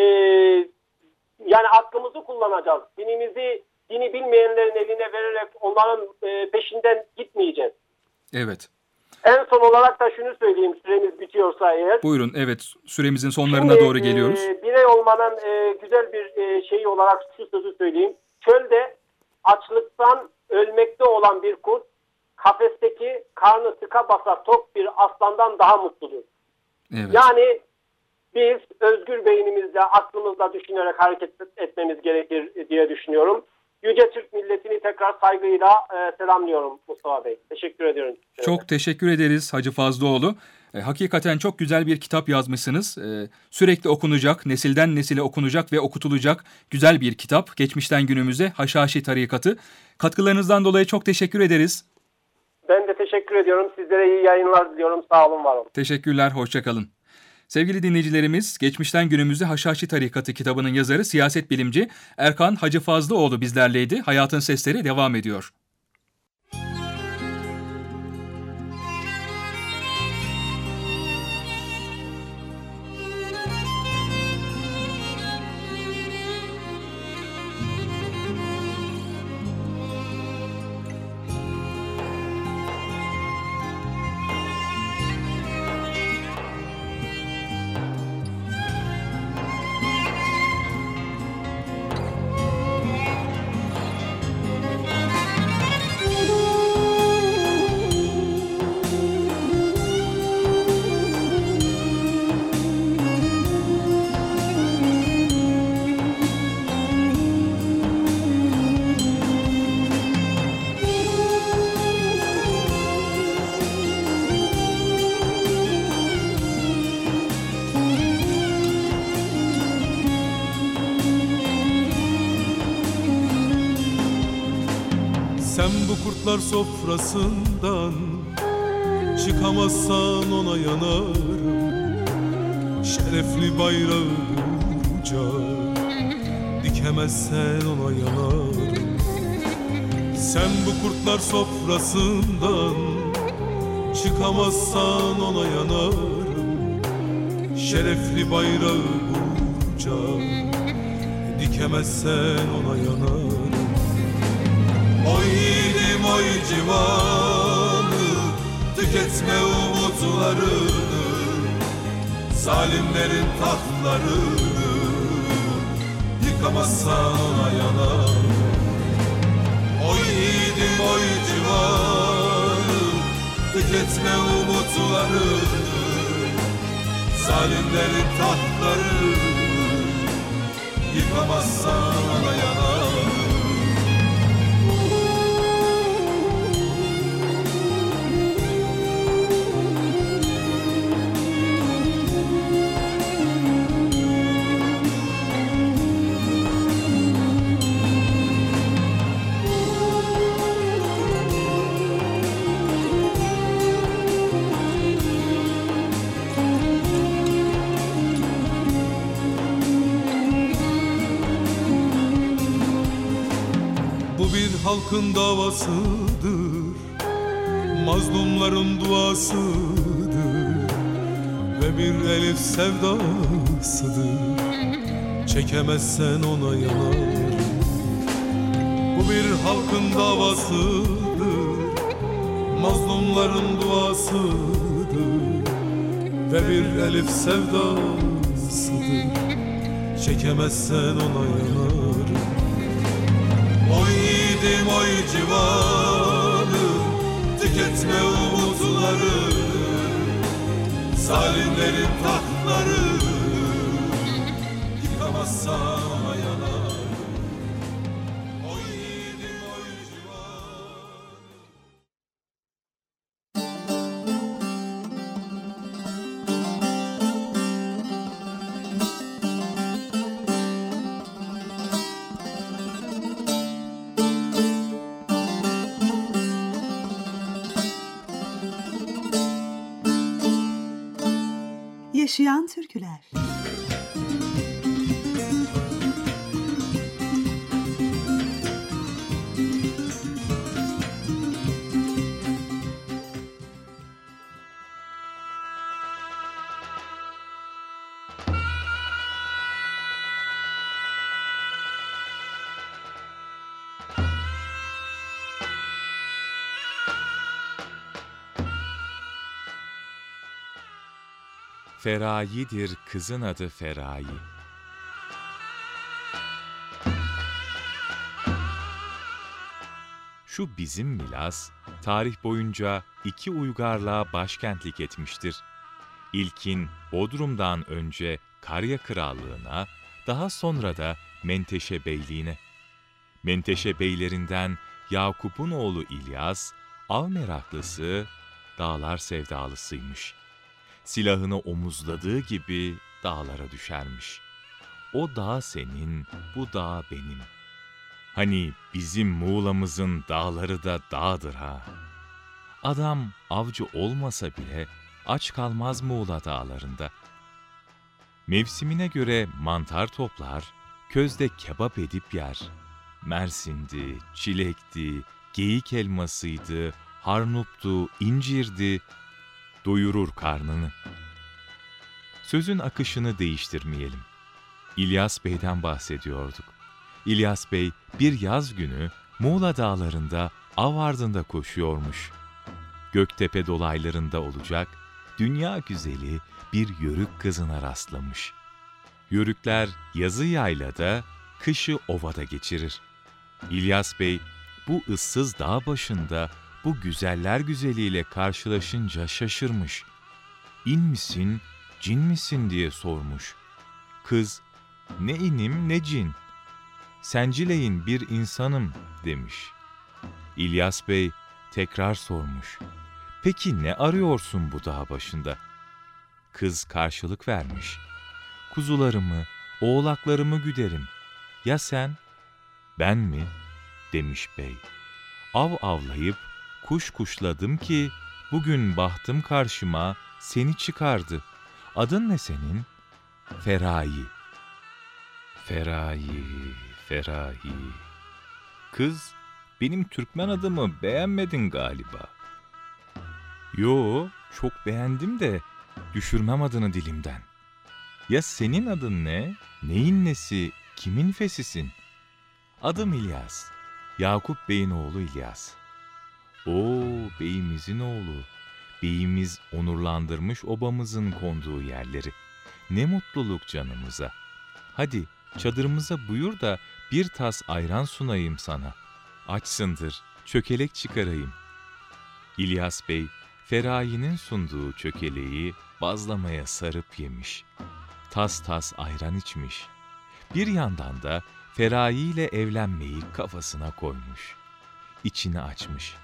S1: yani aklımızı kullanacağız. Dini bilmeyenlerin eline vererek onların peşinden gitmeyeceğiz.
S3: Evet.
S1: En son olarak da şunu söyleyeyim, süremiz bitiyorsa eğer.
S3: Buyurun, evet, süremizin sonlarına doğru geliyoruz.
S1: Birey olmanın güzel bir şeyi olarak şu sözü söyleyeyim. Çölde açlıktan ölmekte olan bir kurt, kafesteki karnı tıka basa tok bir aslandan daha mutludur.
S3: Evet.
S1: Yani biz özgür beynimizle, aklımızla düşünerek hareket etmemiz gerekir diye düşünüyorum. Yüce Türk milletini tekrar saygıyla selamlıyorum Mustafa Bey. Teşekkür ediyorum.
S3: Çok teşekkür ederiz Hacı Fazlıoğlu. Hakikaten çok güzel bir kitap yazmışsınız. Sürekli okunacak, nesilden nesile okunacak ve okutulacak güzel bir kitap. Geçmişten günümüze Haşhaşi Tarikatı. Katkılarınızdan dolayı çok teşekkür ederiz.
S1: Ben de teşekkür ediyorum. Sizlere iyi yayınlar diliyorum. Sağ olun, var olun.
S3: Teşekkürler, hoşça kalın. Sevgili dinleyicilerimiz, Geçmişten Günümüze Haşhaşi Tarikatı kitabının yazarı, siyaset bilimci Erkan Hacı Fazlıoğlu bizlerleydi. Hayatın Sesleri devam ediyor.
S2: Sen bu kurtlar sofrasından çıkamazsan ona yanarım. Şerefli bayrağı uca dikemezsen ona yanarım. Sen bu kurtlar sofrasından çıkamazsan ona yanarım. Şerefli bayrağı uca dikemezsen ona yanarım. Oy yiğidim oy civan, tüketme umutlarını, zalimlerin tahtlarını, yıkamazsan ona yanar. Oy yiğidim oy civanım, tüketme umutlarını, zalimlerin tahtlarını, yıkamazsan ona yanar. Halkın davasıdır, mazlumların duasıdır ve bir elif sevdasıdır. Çekemezsen ona yanar. Bu bir halkın davasıdır, mazlumların duasıdır ve bir elif sevdasıdır. Çekemezsen ona yanar. Oy yiğidim oy civanım, tüketme umutları, zalimlerin tahtları, yıkamazsan ona yanar. Oy yiğidim oy civanım.
S5: Yaşayan türküler.
S6: Ferayi'dir kızın adı Ferayi. Şu bizim Milas, tarih boyunca 2 uygarlığa başkentlik etmiştir. İlkin Bodrum'dan önce Karya Krallığı'na, daha sonra da Menteşe Beyliği'ne. Menteşe beylerinden Yakup'un oğlu İlyas, av meraklısı, dağlar sevdalısıymış. Silahını omuzladığı gibi dağlara düşermiş. O dağ senin, bu dağ benim. Hani bizim Muğla'mızın dağları da dağdır ha. Adam avcı olmasa bile aç kalmaz Muğla dağlarında. Mevsimine göre mantar toplar, közde kebap edip yer. Mersindi, çilekti, geyik elmasıydı, harnuptu, incirdi, doyurur karnını. Sözün akışını değiştirmeyelim. İlyas Bey'den bahsediyorduk. İlyas Bey bir yaz günü Muğla dağlarında av ardında koşuyormuş. Göktepe dolaylarında olacak dünya güzeli bir yörük kızına rastlamış. Yörükler yazı yaylada, kışı ovada geçirir. İlyas Bey bu ıssız dağ başında bu güzeller güzeliyle karşılaşınca şaşırmış. İn misin, cin misin diye sormuş. Kız, ne inim ne cin. Sencileyin bir insanım demiş. İlyas Bey tekrar sormuş. Peki ne arıyorsun bu dağ başında? Kız karşılık vermiş. Kuzularımı, oğlaklarımı güderim. Ya sen? Ben mi? Demiş bey. Av avlayıp kuş kuşladım ki bugün bahtım karşıma seni çıkardı. Adın ne senin? Ferayi. Ferayi, Ferayi. Kız, benim Türkmen adımı beğenmedin galiba. Yo, çok beğendim de düşürmem adını dilimden. Ya senin adın ne? Neyin nesi? Kimin fesisin? Adım İlyas. Yakup Bey'in oğlu İlyas. Oo, beyimizin oğlu. beyimiz onurlandırmış obamızın konduğu yerleri. Ne mutluluk canımıza. Hadi çadırımıza buyur da bir tas ayran sunayım sana. Açsındır, çökelek çıkarayım. İlyas Bey, Feraye'nin sunduğu çökeleği bazlamaya sarıp yemiş. Tas tas ayran içmiş. Bir yandan da Feraye ile evlenmeyi kafasına koymuş. İçini açmış.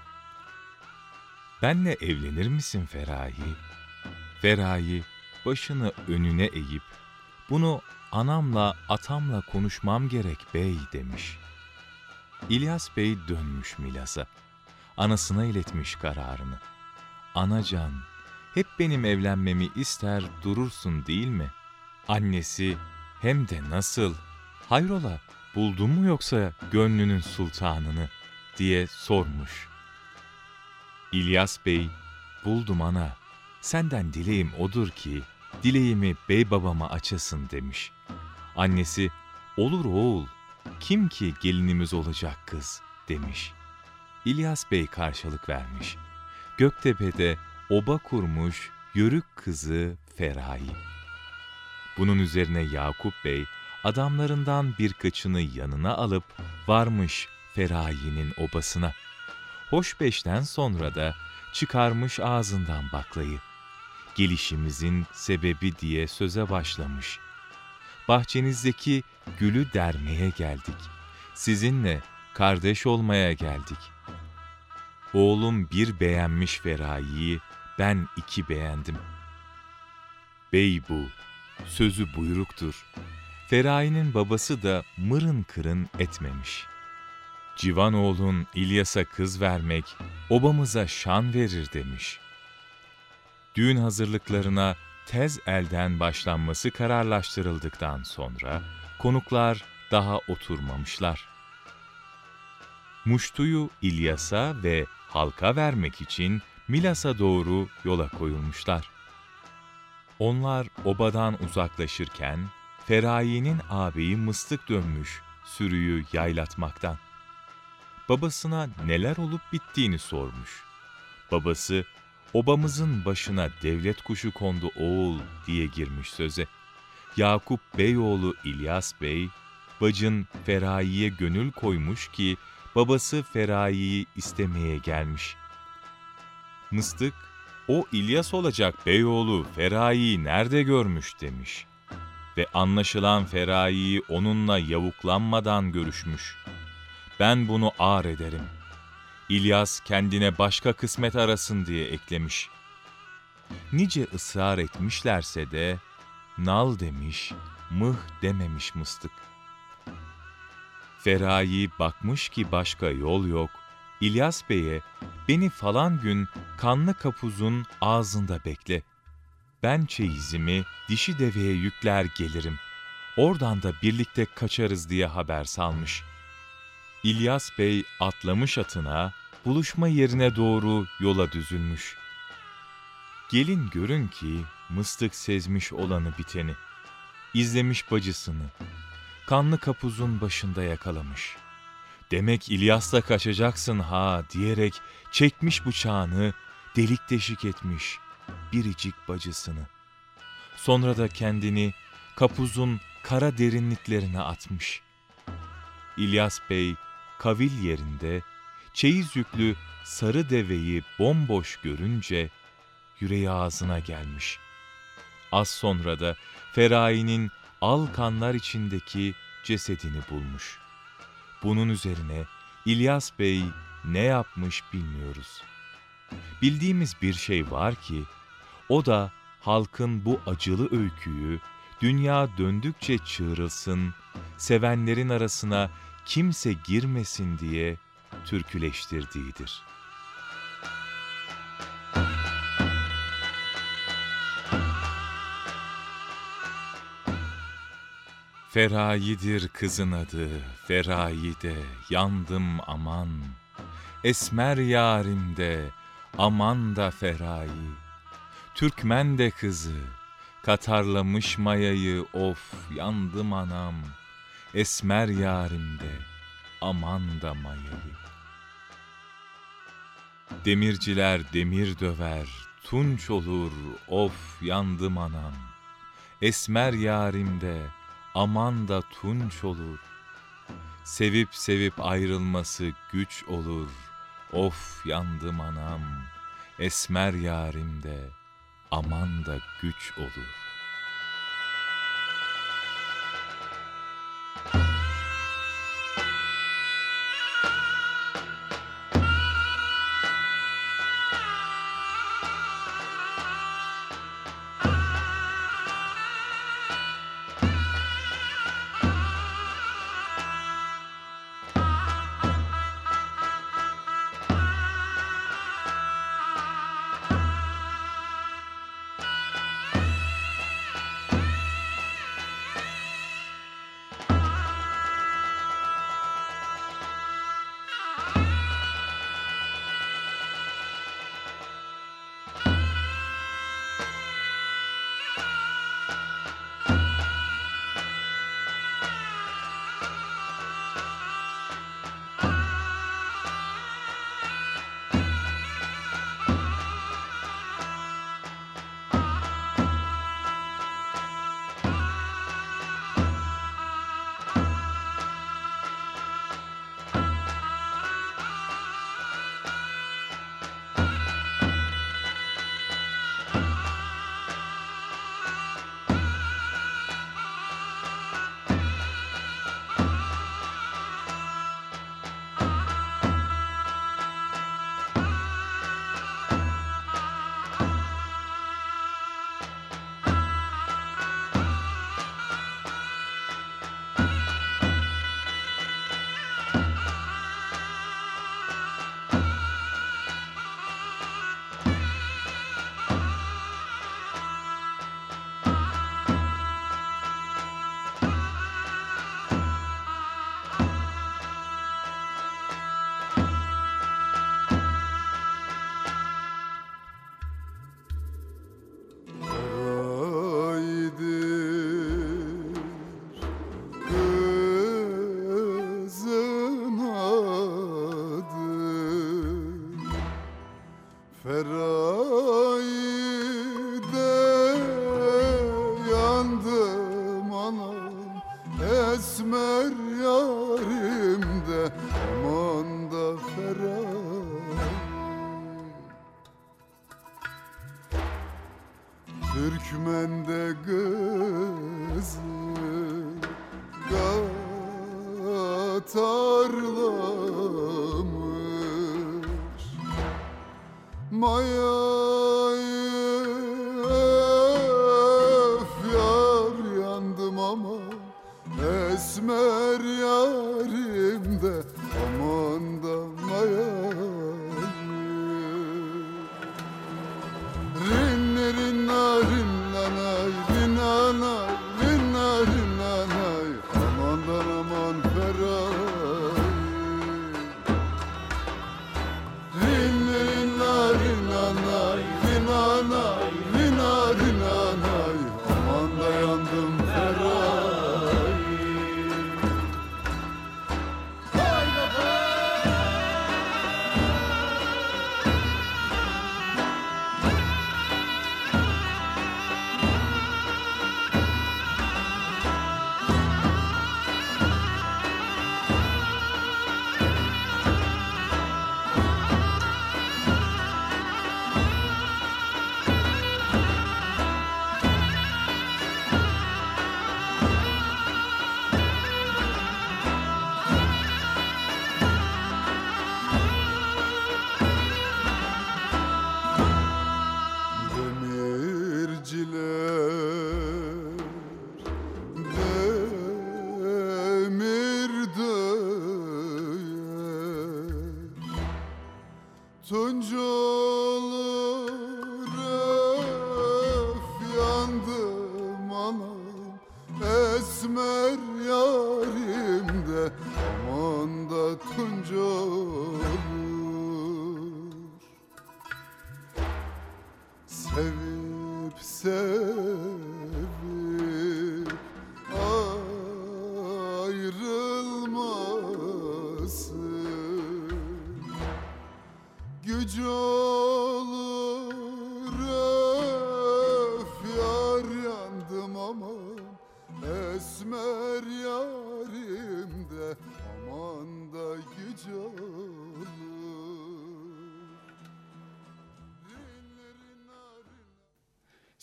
S6: "Benle evlenir misin Feraye?" Feraye başını önüne eğip, "Bunu anamla atamla konuşmam gerek bey," demiş. İlyas Bey dönmüş Milas'a. Anasına iletmiş kararını. "Anacan, hep benim evlenmemi ister durursun değil mi?" Annesi, "Hem de nasıl? Hayrola, buldun mu yoksa gönlünün sultanını?" diye sormuş. İlyas Bey, "Buldum ana. Senden dileğim odur ki, dileğimi bey babama açasın," demiş. Annesi, "Olur oğul, kim ki gelinimiz olacak kız," demiş. İlyas Bey karşılık vermiş. Göktepe'de oba kurmuş yörük kızı Feraye. Bunun üzerine Yakup Bey adamlarından birkaçını yanına alıp varmış Feraye'nin obasına. Hoş beşten sonra da çıkarmış ağzından baklayı. Gelişimizin sebebi diye söze başlamış. "Bahçenizdeki gülü dermeye geldik. Sizinle kardeş olmaya geldik. Oğlum bir beğenmiş Feraye'yi, ben iki beğendim. Bey bu, sözü buyruktur. Feraye'nin babası da mırın kırın etmemiş. Civan oğlun İlyas'a kız vermek, obamıza şan verir," demiş. Düğün hazırlıklarına tez elden başlanması kararlaştırıldıktan sonra konuklar daha oturmamışlar. Muştuyu İlyas'a ve halka vermek için Milas'a doğru yola koyulmuşlar. Onlar obadan uzaklaşırken Feraye'nin ağabeyi Mıstık dönmüş sürüyü yaylatmaktan. Babasına neler olup bittiğini sormuş. Babası, "Obamızın başına devlet kuşu kondu oğul," diye girmiş söze. Yakup Beyoğlu İlyas Bey, bacın Feraye'ye gönül koymuş ki babası Feraye'yi istemeye gelmiş. Mıstık, "O İlyas olacak Beyoğlu Feraye'yi nerede görmüş?" demiş. Ve anlaşılan Feraye'yi onunla yavuklanmadan görüşmüş. "Ben bunu ağır ederim. İlyas kendine başka kısmet arasın," diye eklemiş. Nice ısrar etmişlerse de nal demiş, mıh dememiş Mıstık. Feraye bakmış ki başka yol yok. İlyas Bey'e, "Beni falan gün kanlı kapuzun ağzında bekle. Ben çeyizimi dişi deveye yükler gelirim. Oradan da birlikte kaçarız," diye haber salmış. İlyas Bey atlamış atına, buluşma yerine doğru yola düzülmüş. Gelin görün ki Mıstık sezmiş olanı biteni. İzlemiş bacısını. Kanlı kapuzun başında yakalamış. "Demek İlyas'la kaçacaksın ha," diyerek çekmiş bıçağını, delik deşik etmiş biricik bacısını. Sonra da kendini kapuzun kara derinliklerine atmış. İlyas Bey kavil yerinde çeyiz yüklü sarı deveyi bomboş görünce yüreği ağzına gelmiş. Az sonra da Feraye'nin al kanlar içindeki cesedini bulmuş. Bunun üzerine İlyas Bey ne yapmış bilmiyoruz. Bildiğimiz bir şey var ki, o da halkın bu acılı öyküyü dünya döndükçe çığırılsın, sevenlerin arasına kimse girmesin diye türküleştirdiğidir. Feraye'dir kızın adı, Feraye'de yandım aman. Esmer yarimde, aman da Feraye. Türkmen de kızı, katarlamış mayayı, of yandım anam. Esmer yarimde, aman da mayayı. Demirciler demir döver, tunç olur, of yandım anam. Esmer yarimde aman da tunç olur. Sevip sevip ayrılması güç olur, of yandım anam. Esmer yarimde aman da güç olur.
S7: Türkmen'de kızı katarlamış, mayayı öf yar yandım ama esmer yarimde aman da mayayı. Rinna rinnanay rinnanay rinna rinnanay amandan aman feray. Rinna rinnanay rinnanay rinna rinnanay aman da yandım feray. Demir döyer tunç olur öf yandım anam esmer yarimde aman da tunç olur. Sevip sevip ayrılması güç olur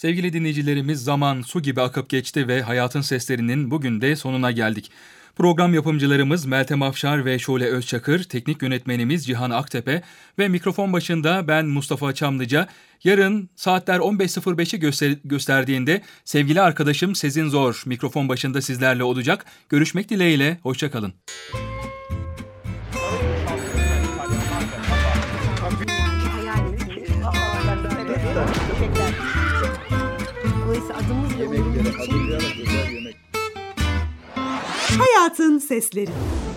S3: Sevgili dinleyicilerimiz, zaman su gibi akıp geçti ve Hayatın Seslerinin bugün de sonuna geldik. Program yapımcılarımız Meltem Afşar ve Şule Özçakır, teknik yönetmenimiz Cihan Aktepe ve mikrofon başında ben Mustafa Çamlıca. Yarın saatler 15.05'i gösterdiğinde sevgili arkadaşım Sezin Zor mikrofon başında sizlerle olacak. Görüşmek dileğiyle, hoşçakalın.
S5: Hayatın Sesleri.